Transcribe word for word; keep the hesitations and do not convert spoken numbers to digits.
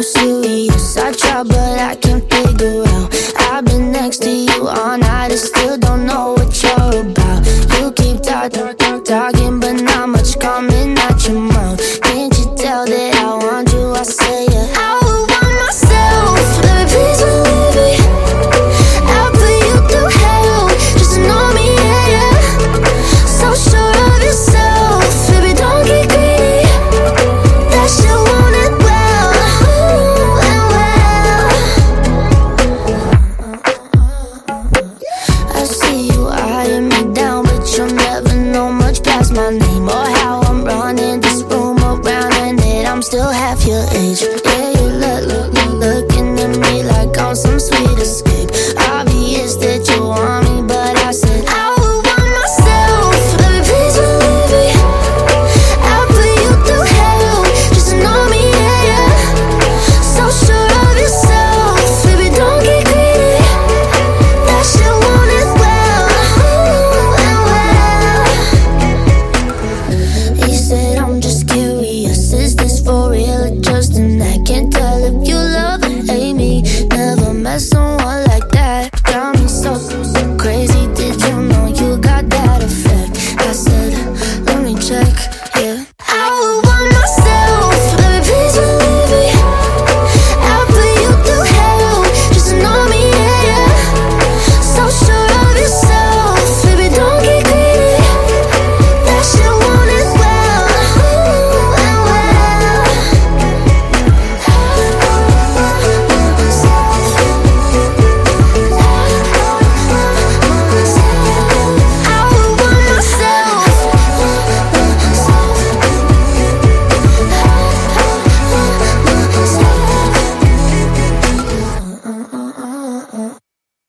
serious. I try but I can't figure out. I've been next to you all night and still don't know what you're about. You keep talk, talk, talk, talking but not much coming out your mouth. Can't you tell that I want you? I say yeah. I would want myself, baby, please don't leave me. I'll put you through hell just to know me, yeah, yeah. So sure of yourself, baby, don't get greedy. That shit want it well, ooh, and well. I see you eyeing me down, but you'll never know much past my name.